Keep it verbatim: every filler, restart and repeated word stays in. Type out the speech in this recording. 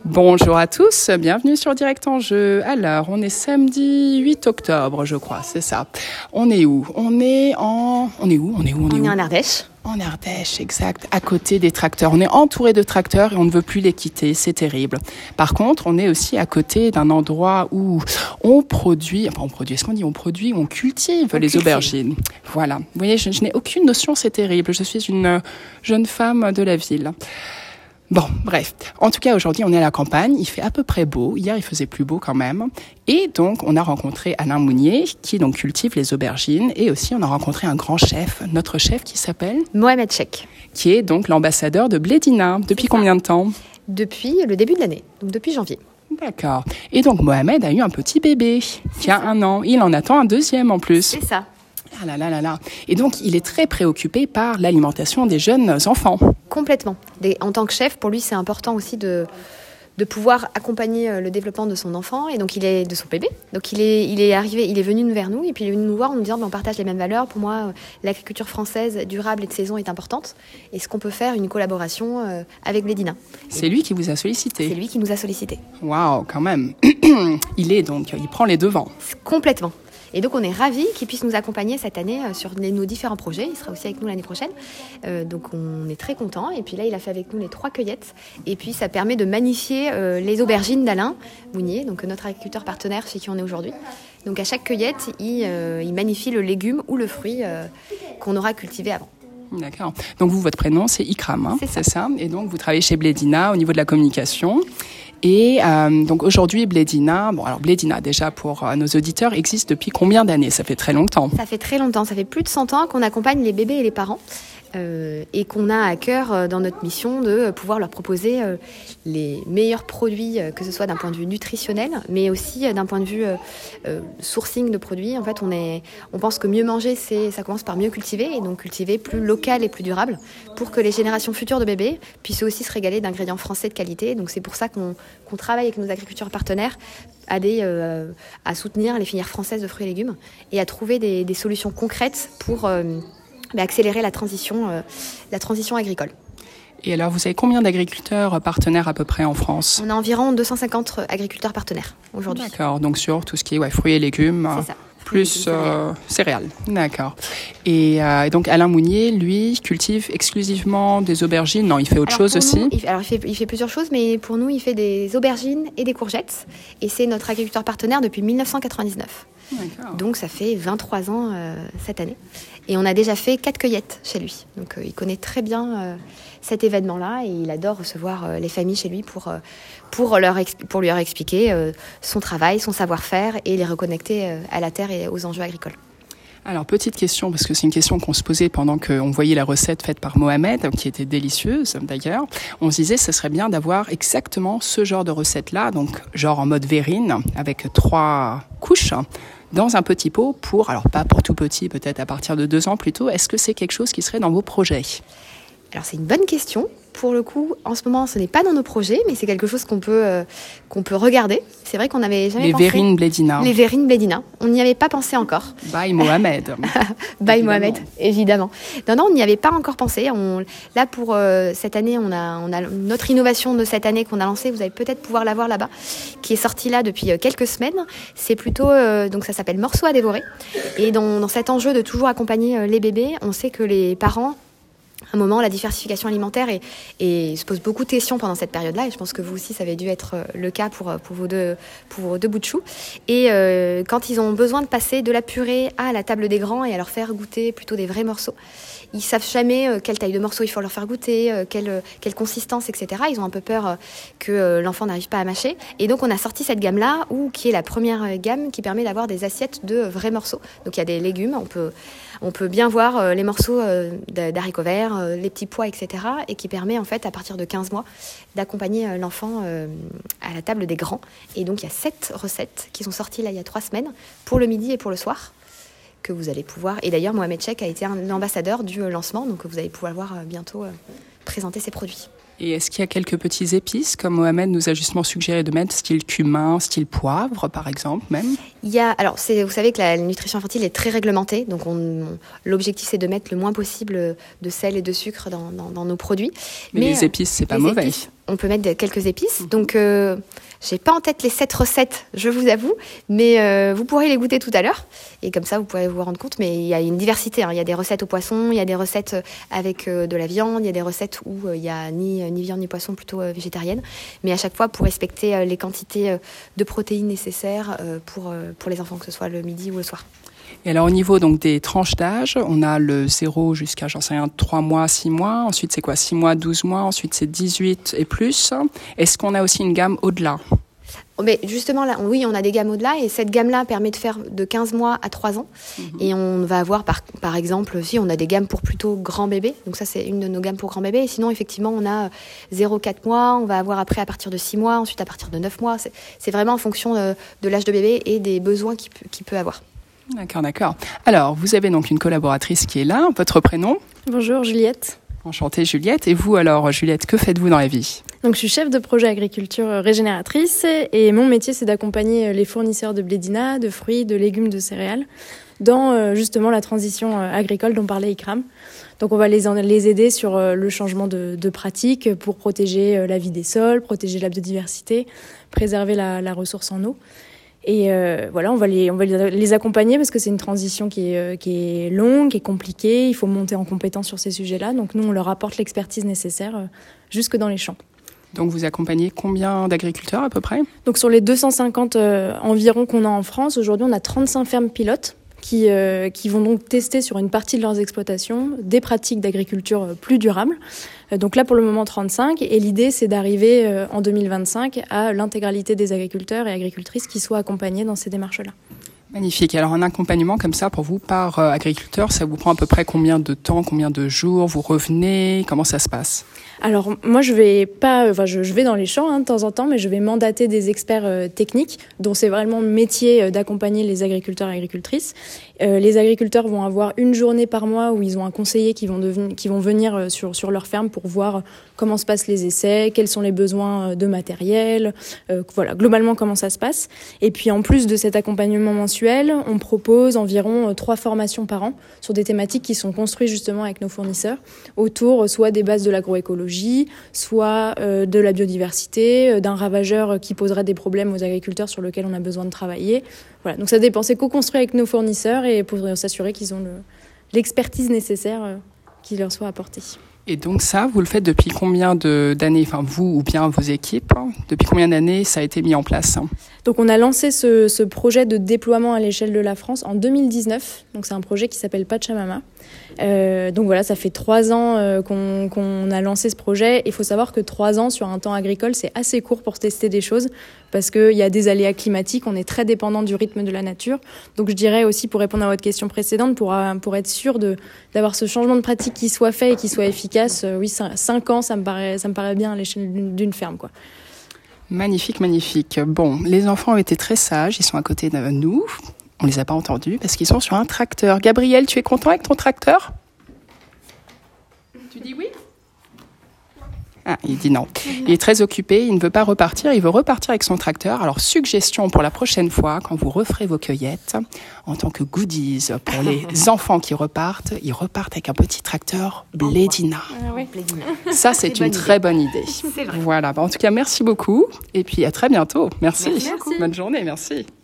Bonjour à tous, bienvenue sur Direct Enjeu. Alors, on est samedi huit octobre, je crois, c'est ça. On est où ? On est en... On est où ? On est où ? On, on est, est où en Ardèche. En Ardèche, exact, à côté des tracteurs. On est entouré de tracteurs et on ne veut plus les quitter, c'est terrible. Par contre, on est aussi à côté d'un endroit où on produit, enfin on produit, est-ce qu'on dit on produit, on cultive on les cultive. aubergines. Voilà, vous voyez, je, je n'ai aucune notion, c'est terrible. Je suis une jeune femme de la ville. Bon, bref. En tout cas, aujourd'hui, on est à la campagne. Il fait à peu près beau. Hier, il faisait plus beau quand même. Et donc, on a rencontré Alain Mounier, qui donc cultive les aubergines. Et aussi, on a rencontré un grand chef, notre chef qui s'appelle Mohamed Chek. Qui est donc l'ambassadeur de Blédina. Depuis combien de temps ? Depuis le début de l'année, donc depuis janvier. D'accord. Et donc, Mohamed a eu un petit bébé qui a un an. Il en attend un deuxième en plus. C'est ça. Ah là là là là. Et donc, il est très préoccupé par l'alimentation des jeunes enfants. Complètement. Des, en tant que chef, pour lui, c'est important aussi de, de pouvoir accompagner le développement de son enfant et donc il est de son bébé. Donc il est, il est arrivé, il est venu vers nous et puis il est venu nous voir en nous disant ben, on partage les mêmes valeurs. Pour moi, l'agriculture française durable et de saison est importante. Est-ce qu'on peut faire une collaboration euh, avec Blédina ? C'est lui qui vous a sollicité. C'est lui qui nous a sollicité. Waouh, quand même. Il est donc, il prend les devants. Complètement. Et donc, on est ravis qu'il puisse nous accompagner cette année sur les, nos différents projets. Il sera aussi avec nous l'année prochaine. Euh, donc, on est très contents. Et puis là, il a fait avec nous les trois cueillettes. Et puis, ça permet de magnifier euh, les aubergines d'Alain Mounier, donc notre agriculteur partenaire chez qui on est aujourd'hui. Donc, à chaque cueillette, il, euh, il magnifie le légume ou le fruit euh, qu'on aura cultivé avant. D'accord. Donc, vous, votre prénom, c'est Ikram, hein, c'est, ça. c'est ça. Et donc, vous travaillez chez Blédina au niveau de la communication. Et euh, donc aujourd'hui, Blédina, bon alors Blédina déjà pour euh, nos auditeurs, existe depuis combien d'années ? Ça fait très longtemps. Ça fait très longtemps, ça fait plus de cent ans qu'on accompagne les bébés et les parents euh, et qu'on a à cœur euh, dans notre mission de pouvoir leur proposer euh, les meilleurs produits, euh, que ce soit d'un point de vue nutritionnel, mais aussi euh, d'un point de vue euh, euh, sourcing de produits. En fait, on, est, on pense que mieux manger, c'est, ça commence par mieux cultiver et donc cultiver plus local et plus durable pour que les générations futures de bébés puissent aussi se régaler d'ingrédients français de qualité. Donc c'est pour ça qu'on qu'on travaille avec nos agriculteurs partenaires à, des, euh, à soutenir les filières françaises de fruits et légumes et à trouver des, des solutions concrètes pour euh, bah, accélérer la transition, euh, la transition agricole. Et alors, vous avez combien d'agriculteurs partenaires à peu près en France ? On a environ deux cent cinquante agriculteurs partenaires aujourd'hui. D'accord, donc sur tout ce qui est ouais, fruits et légumes. C'est ça. Plus euh, céréales. D'accord. Et, euh, et donc Alain Mounier, lui, cultive exclusivement des aubergines. Non, il fait autre alors chose aussi. Nous, il, alors il fait, il fait plusieurs choses, mais pour nous, il fait des aubergines et des courgettes. Et c'est notre agriculteur partenaire depuis mille neuf cent quatre-vingt-dix-neuf. D'accord. Donc ça fait vingt-trois ans euh, cette année. Et on a déjà fait quatre cueillettes chez lui. Donc euh, il connaît très bien euh, cet événement-là et il adore recevoir euh, les familles chez lui pour, euh, pour, leur, ex- pour leur expliquer euh, son travail, son savoir-faire et les reconnecter euh, à la terre et aux enjeux agricoles. Alors, petite question, parce que c'est une question qu'on se posait pendant qu'on voyait la recette faite par Mohamed, qui était délicieuse d'ailleurs. On se disait ce serait bien d'avoir exactement ce genre de recette-là, donc genre en mode verrine, avec trois couches, dans un petit pot pour, alors pas pour tout petit, peut-être à partir de deux ans plutôt. Est-ce que c'est quelque chose qui serait dans vos projets ? Alors c'est une bonne question. Pour le coup, en ce moment, ce n'est pas dans nos projets, mais c'est quelque chose qu'on peut, euh, qu'on peut regarder. C'est vrai qu'on n'avait jamais Les pensé. Les verrines Blédina. Les verrines Blédina. On n'y avait pas pensé encore. By Mohamed. By Mohamed, évidemment. Non, non, on n'y avait pas encore pensé. On, là, pour euh, cette année, on a, on a notre innovation de cette année qu'on a lancée. Vous allez peut-être pouvoir la voir là-bas, qui est sortie là depuis quelques semaines. C'est plutôt, euh, donc ça s'appelle Morceaux à dévorer. Et dans, dans cet enjeu de toujours accompagner les bébés, on sait que les parents, à un moment, la diversification alimentaire et, et se pose beaucoup de questions pendant cette période-là. Et je pense que vous aussi, ça avait dû être le cas pour, pour, vos, deux, pour vos deux bouts de chou. Et euh, quand ils ont besoin de passer de la purée à la table des grands et à leur faire goûter plutôt des vrais morceaux, ils savent jamais euh, quelle taille de morceau il faut leur faire goûter, euh, quelle, quelle consistance, et cetera. Ils ont un peu peur euh, que euh, l'enfant n'arrive pas à mâcher. Et donc, on a sorti cette gamme-là, où, qui est la première gamme qui permet d'avoir des assiettes de vrais morceaux. Donc, il y a des légumes, on peut, on peut bien voir euh, les morceaux euh, d'haricots verts, euh, les petits pois, et cetera. Et qui permet, en fait, à partir de quinze mois, d'accompagner euh, l'enfant euh, à la table des grands. Et donc, il y a sept recettes qui sont sorties là il y a trois semaines, pour le midi et pour le soir, que vous allez pouvoir... Et d'ailleurs, Mohamed Chek a été un ambassadeur du lancement, donc vous allez pouvoir voir bientôt euh, présenter ses produits. Et est-ce qu'il y a quelques petits épices, comme Mohamed nous a justement suggéré de mettre, style cumin, style poivre, par exemple, même ? Il y a, alors, c'est, vous savez que la nutrition infantile est très réglementée, donc on, on, l'objectif, c'est de mettre le moins possible de sel et de sucre dans, dans, dans nos produits. Mais, Mais les épices, c'est pas mauvais. Épices, on peut mettre quelques épices. Donc, euh, j'ai pas en tête les sept recettes, je vous avoue, mais euh, vous pourrez les goûter tout à l'heure. Et comme ça, vous pourrez vous rendre compte. Mais il y a une diversité. Hein. Il y a des recettes au poisson, il y a des recettes avec euh, de la viande, il y a des recettes où euh, il y a ni, ni viande ni poisson, plutôt euh, végétarienne. Mais à chaque fois, pour respecter euh, les quantités euh, de protéines nécessaires euh, pour, euh, pour les enfants, que ce soit le midi ou le soir. Et alors au niveau donc des tranches d'âge, on a le zéro jusqu'à, j'en sais rien, trois mois, six mois. Ensuite c'est quoi, six mois, douze mois. Ensuite c'est dix-huit et plus. Est-ce qu'on a aussi une gamme au-delà ? Mais justement, là, oui, on a des gammes au-delà et cette gamme-là permet de faire de quinze mois à trois ans. Mmh. Et on va avoir, par, par exemple, aussi, on a des gammes pour plutôt grands bébés. Donc ça, c'est une de nos gammes pour grands bébés. Et sinon, effectivement, on a zéro à quatre mois. On va avoir après à partir de six mois, ensuite à partir de neuf mois. C'est, c'est vraiment en fonction de, de l'âge de bébé et des besoins qu'il, qu'il peut avoir. D'accord, d'accord. Alors, vous avez donc une collaboratrice qui est là. Votre prénom ? Bonjour, Juliette. Enchantée, Juliette. Et vous, alors, Juliette, que faites-vous dans la vie ? Donc, je suis chef de projet agriculture régénératrice et mon métier, c'est d'accompagner les fournisseurs de blédina, de fruits, de légumes, de céréales dans justement la transition agricole dont parlait Ikram. Donc, on va les, les aider sur le changement de, de pratiques pour protéger la vie des sols, protéger la biodiversité, préserver la, la ressource en eau. Et euh, voilà, on va les on va les accompagner parce que c'est une transition qui est qui est longue, qui est compliquée. Il faut monter en compétence sur ces sujets-là. Donc nous, on leur apporte l'expertise nécessaire euh, jusque dans les champs. Donc vous accompagnez combien d'agriculteurs à peu près ? Donc sur les deux cent cinquante euh, environ qu'on a en France, aujourd'hui, on a trente-cinq fermes pilotes qui euh, qui vont donc tester sur une partie de leurs exploitations des pratiques d'agriculture plus durables. Donc là, pour le moment, trente-cinq. Et l'idée, c'est d'arriver euh, en deux mille vingt-cinq à l'intégralité des agriculteurs et agricultrices qui soient accompagnés dans ces démarches-là. Magnifique. Alors, un accompagnement comme ça, pour vous, par euh, agriculteur, ça vous prend à peu près combien de temps, combien de jours ? Vous revenez ? Comment ça se passe ? Alors, moi, je vais pas, enfin, je, je vais dans les champs hein, de temps en temps, mais je vais mandater des experts euh, techniques, dont c'est vraiment le métier euh, d'accompagner les agriculteurs et agricultrices. Euh, les agriculteurs vont avoir une journée par mois où ils ont un conseiller qui vont, devenir, qui vont venir euh, sur, sur leur ferme pour voir comment se passent les essais, quels sont les besoins de matériel, euh, voilà, globalement comment ça se passe. Et puis, en plus de cet accompagnement mensuel, on propose environ trois formations par an sur des thématiques qui sont construites justement avec nos fournisseurs autour soit des bases de l'agroécologie, soit euh, de la biodiversité, euh, d'un ravageur qui poserait des problèmes aux agriculteurs sur lequel on a besoin de travailler. Voilà, donc ça dépend, c'est co-construit avec nos fournisseurs et pour s'assurer qu'ils ont le, l'expertise nécessaire euh, qui leur soit apportée. Et donc ça, vous le faites depuis combien de, d'années, enfin vous ou bien vos équipes, hein, depuis combien d'années ça a été mis en place ? Donc on a lancé ce, ce projet de déploiement à l'échelle de la France en deux mille dix-neuf. Donc c'est un projet qui s'appelle Pachamama. Euh, donc voilà, ça fait trois ans euh, qu'on, qu'on a lancé ce projet. Il faut savoir que trois ans sur un temps agricole, c'est assez court pour tester des choses parce qu'il y a des aléas climatiques, on est très dépendant du rythme de la nature. Donc je dirais aussi, pour répondre à votre question précédente, pour, pour être sûr de, d'avoir ce changement de pratique qui soit fait et qui soit efficace, euh, oui, cinq ans, ça me paraît, ça me paraît bien à l'échelle d'une, d'une ferme, quoi. Magnifique, magnifique. Bon, les enfants ont été très sages, ils sont à côté de nous. On les a pas entendus parce qu'ils sont sur un tracteur. Gabriel, tu es content avec ton tracteur ? Tu dis oui ? Ah, il dit non. Il est très occupé, il ne veut pas repartir, il veut repartir avec son tracteur. Alors, suggestion pour la prochaine fois, quand vous referez vos cueillettes, en tant que goodies pour les enfants qui repartent, ils repartent avec un petit tracteur blédina. Ah oui, blédina. Ça, c'est, c'est une très idée. bonne idée. C'est vrai. Voilà. En tout cas, merci beaucoup. Et puis, à très bientôt. Merci. Merci. Bonne journée. Merci.